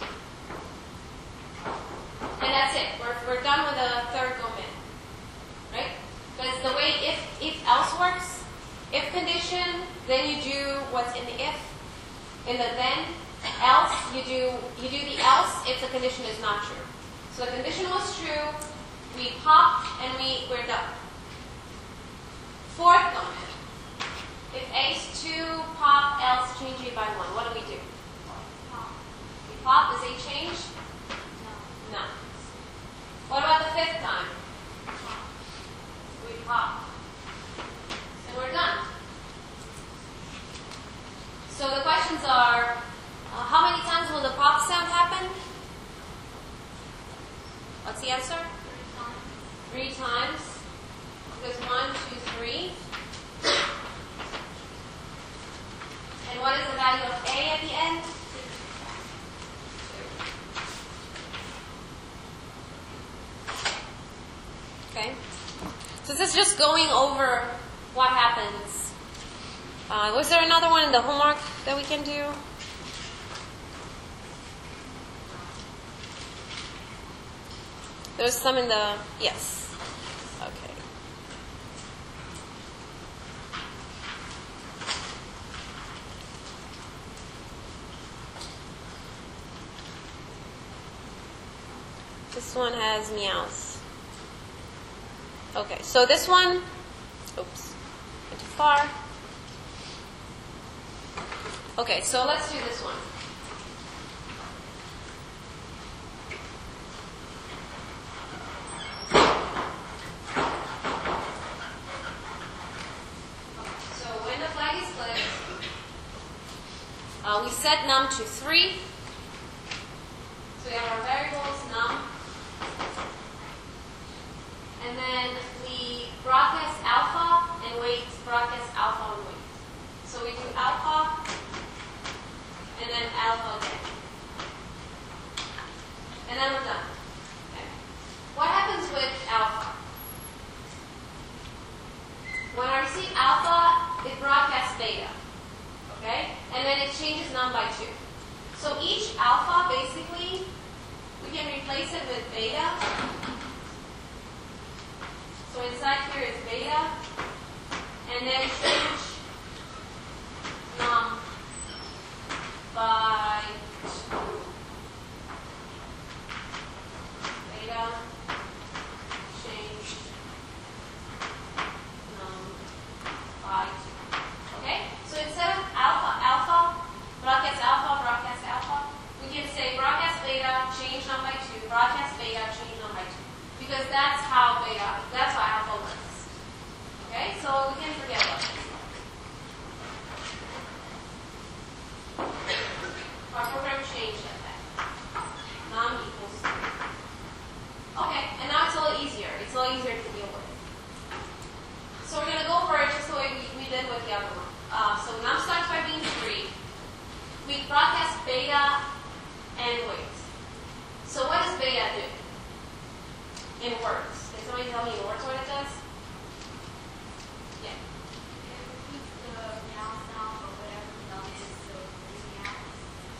And that's it. We're done with the third go man. Right? Because the way if else works, if condition, then you do what's in the if. In the then, else, you do the else if the condition is not true. So the condition was true, we pop, and we're done. Fourth go man. If A is 2, pop, else, change A by 1. What do? We pop, does A change? No. What about the fifth time? We pop. And we're done. So the questions are, how many times will the pop sound happen? What's the answer? 3 times. Because 1, 2, 3. And what is the value of A at the end? Okay. So this is just going over what happens. Was there another one in the homework that we can do? There's some in the, yes. Okay. This one has meows. Okay, so this one, oops, went too far. Okay, so let's do this one. So when the flag is clicked, we set num to 3. So we have our variables num. And then we broadcast alpha and wait, broadcast alpha and wait. So we do alpha and then alpha again. And then we're done. Okay. What happens with alpha? When I receive alpha, it broadcasts beta. Okay? And then it changes num by 2. So each alpha, basically, we can replace it with beta. So inside here is beta, and then change num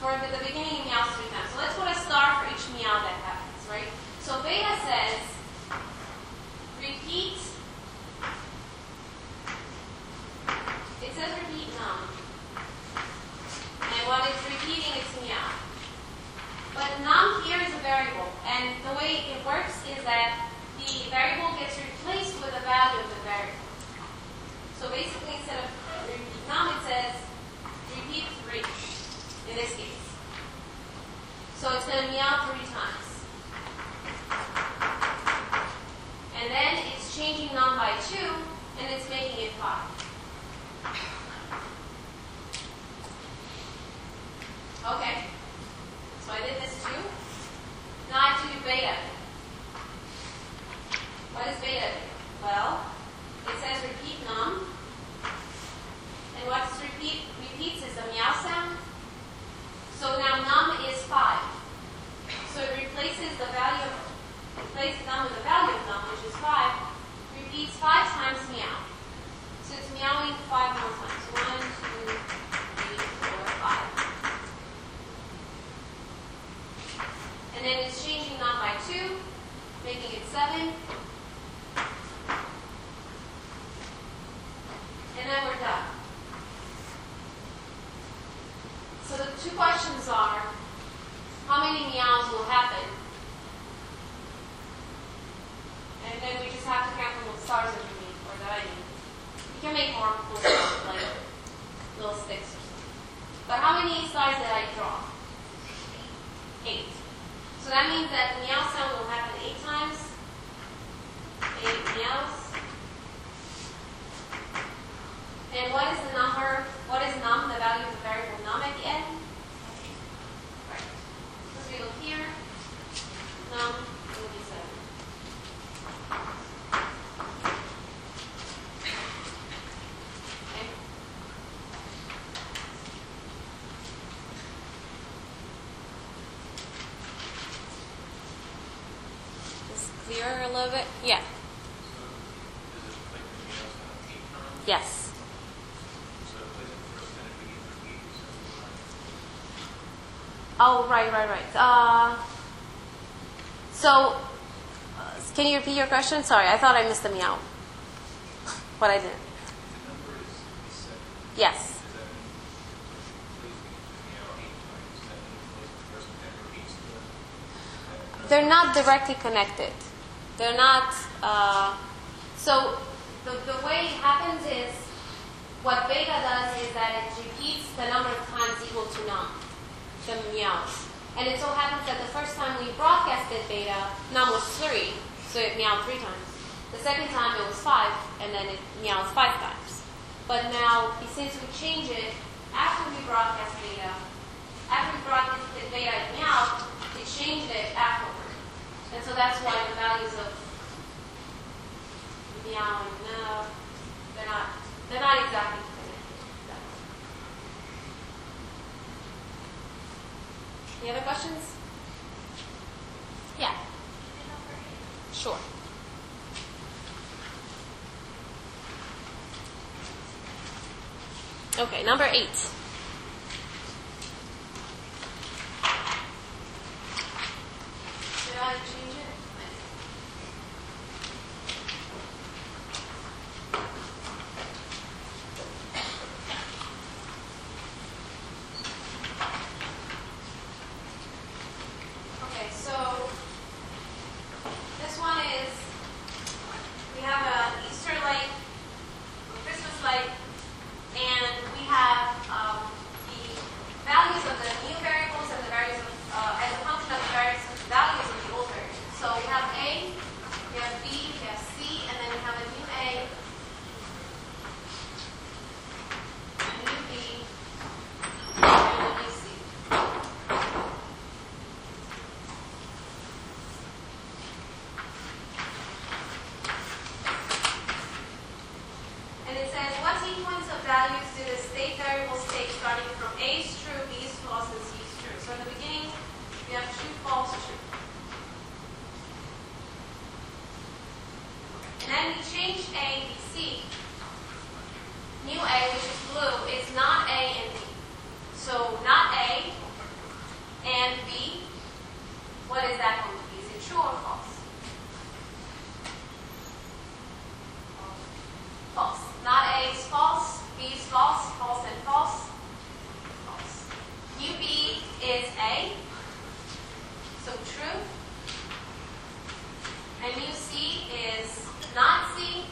for the beginning, it meows 3 times. So let's put a star for each meow that happens, right? So beta says, repeat. It says repeat num. And what it's repeating is meow. But num here is a variable. And the way it works is that the variable gets replaced with a value of the variable. So basically, instead of repeat num, it says repeat 3 in this case. So it's going to meow 3 times. And then it's changing num by 2, and it's making it 5. Okay. So I did this too. Now I have to do beta. What is beta? Well, it says repeat num. And what's repeats is the meow sound. So now num is 5. So it replaces the value of, replaces num with the value of num, which is 5. Repeats 5 times meow. So it's meowing 5 more times. 1, 2, 3, 4, 5. And then it's changing num by 2, making it 7. And then we're done. So the 2 questions are, how many meows will happen? And then we just have to count the little stars that we need, or that I need. You can make more cool stuff, like little sticks or something. But how many stars did I draw? 8. So that means that the meow sound will happen 8 times. 8 meows. And what is the number? What is num, the value of the variable num at the end? Right. So we look here. Num will be 7. Okay. Is it clearer a little bit? Yeah.
So is it like the meow sound 8 times?
Yes.
So it plays the first 10 if we need repeat.
Oh, right. Can you repeat your question? Sorry, I thought I missed the meow. But I didn't.
The number is 7.
Yes.
Does that mean it plays the meow 8 times? Does that mean it plays the first 10 repeats?
They're not directly connected. They're not. So the way it happens is, what beta does is that it repeats the number of times equal to num, the meows. And it so happens that the first time we broadcasted beta, num was 3, so it meowed 3 times. The second time it was 5, and then it meowed 5 times. But now, since we change it after we broadcast beta, after we broadcasted beta it meowed, it changed it afterward. And so that's why the values of meow and no, they're not exactly connected. Any other questions? Yeah. Sure. Okay, number 8. Did I change it? Okay, so this one is, we have an Easter light, a Christmas light, and we have the values of the new variables and the values of, as a function of the various values of the old variables. So we have A, we have B, we have C, and then we have a new A, a new B, and a new C. And it says, what sequence of values do the state variables take starting from A is true, B is false, and C is true? So in the beginning, we have true, false, true. And then we change A, B, C. New A, which is blue, is not A and B. So not A, A. So true. And mu C is not C.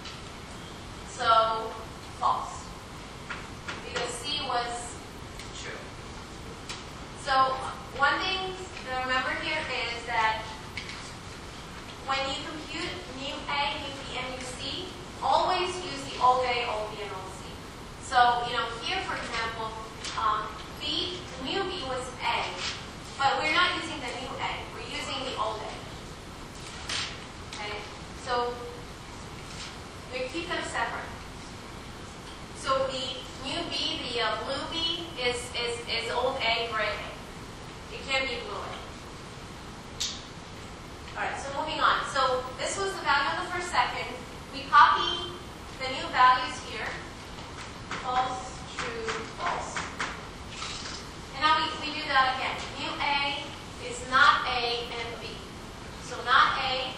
So false. Because C was true. So one thing to remember here is that when you compute mu A, mu B, and mu C, always use the old A, old B, and old C. So, here, for example, mu B was A, but we're not using the new A. We're using the old A. Okay? So, we keep them separate. So, the mu B, the blue B, is old A, gray A. It can't be blue A. Alright, so moving on. So, this was the value of the first second. We copy the new values here. False, true, false. And now we do that again. Mu A is not A and B. So not A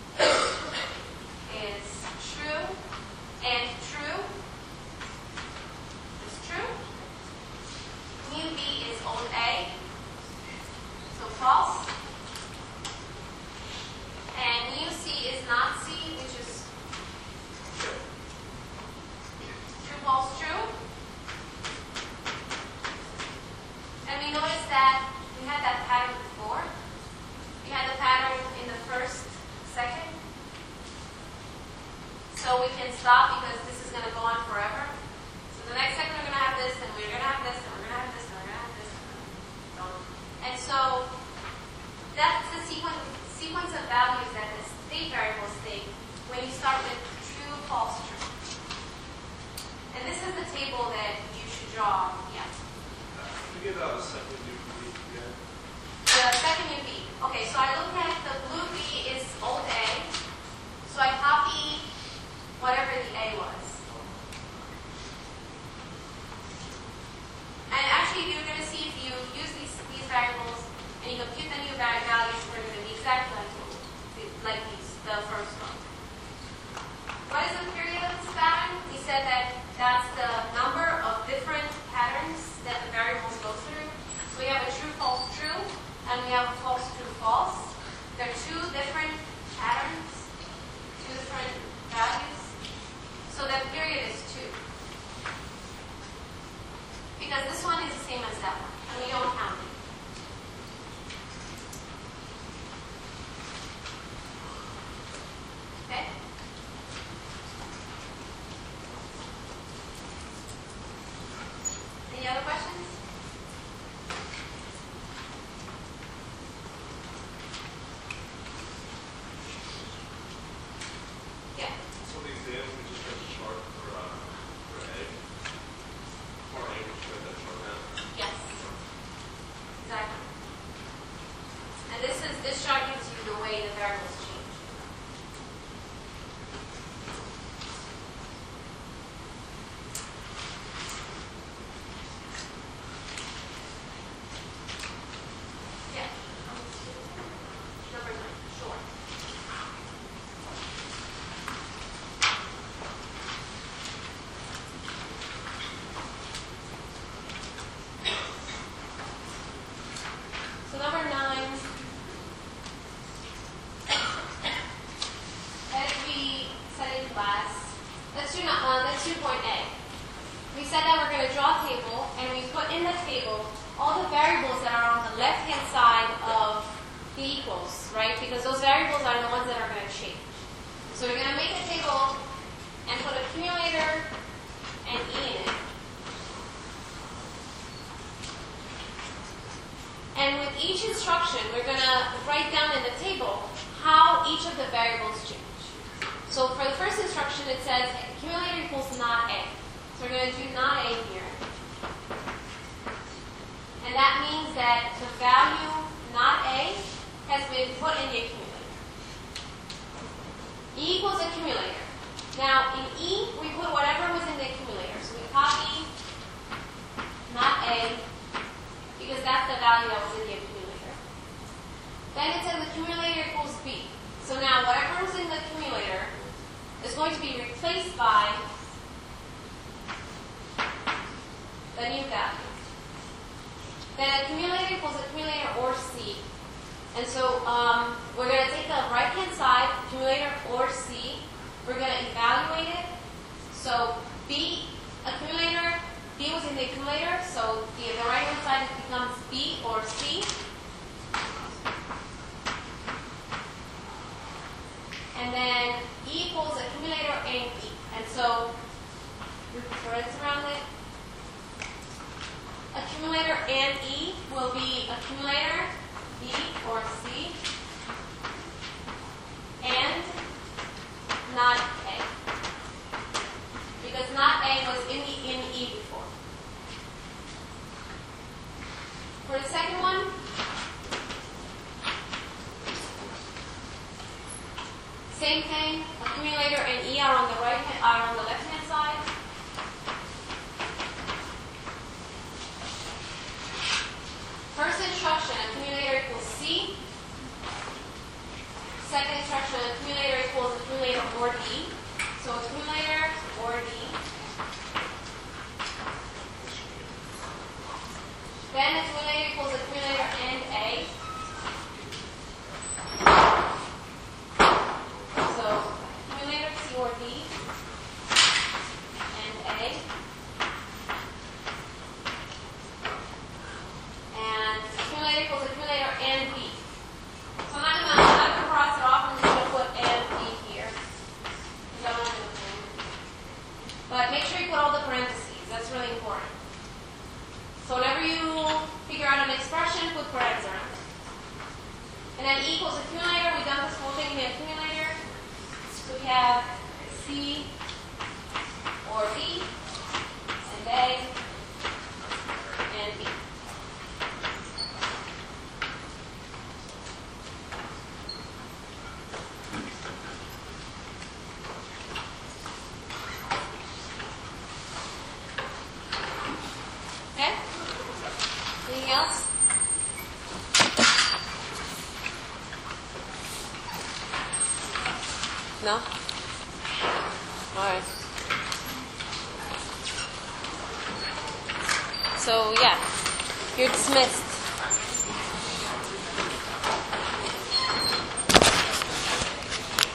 is true and true is true. Mu B is old A, so false. And mu C is not C, which is true. True, false, true. And we noticed that we had that pattern before. We had the pattern in the first second. So we can stop because this is going to go on forever. So the next second we're going to have this, and we're going to have this, and we're going to have this, and we're going to have this. And so that's the sequence of values that the state variables take when you start with true, false, true. And this is the table that you should draw. Yeah.
Can you give out a second new B again?
The second new B. Okay, so I look at the blue B is old A. So I copy whatever the A was. And actually, you're going to see if you use these variables and you compute the new values, they're going to be exactly like the first one. What is the period of this pattern? We said that that's the number of different patterns that the variables go through. So we have a true, false, true, and we have a false, true, false. They're two different patterns, two different values. So that period is 2. Because this one is the same as that one, and we don't count it. Okay? Any other questions? Yeah.
So the example we just got the chart for A. For A, we just got that chart down.
Yes. Exactly. And this chart gives you the way the variables change. Yeah. Number 9. Sure. So number 9, as we said in class, let's do point A. We said that we're going to draw a table, and we put in the table all the variables that are on the left-hand side of the equals, right? Because those variables are the ones that are going to change. So we're going to make a table and put accumulator and E in it. And with each instruction, we're going to write down in the table how each of the variables change. So for the first instruction, it says accumulator equals not A. So we're going to do not A here. And that means that the value not A has been put in the accumulator. E equals accumulator. Now in E, we put whatever was in the accumulator. So we copy not A, because that's the value that was in the accumulator. Then it says accumulator equals B. So now whatever was in the accumulator is going to be replaced by the new value. Then accumulator equals accumulator or C. And so we're going to take the right-hand side, accumulator or C. We're going to evaluate it. So B, accumulator, B was in the accumulator, so the right-hand side becomes B or C. And then E equals accumulator and B. And so we put threads around it. Accumulator and E will be accumulator, B or C, and not A. Because not A was in E before. For the second one, same thing. Accumulator and E are on the left-hand side. First instruction, accumulator equals C. Second instruction, accumulator equals accumulator or D. So accumulator or D. Then accumulator equals accumulator and A. So accumulator C or D and A. And accumulator equals accumulator and B. So I'm not going to cross it off. I'm just going to put and B here. But make sure you put all the parentheses. That's really important. So whenever you figure out an expression, put parentheses around it. And then E equals accumulator. We've done this whole thing in the accumulator. So we have C or D and A and B. Okay? Anything else? No? All right. So, yeah, you're dismissed.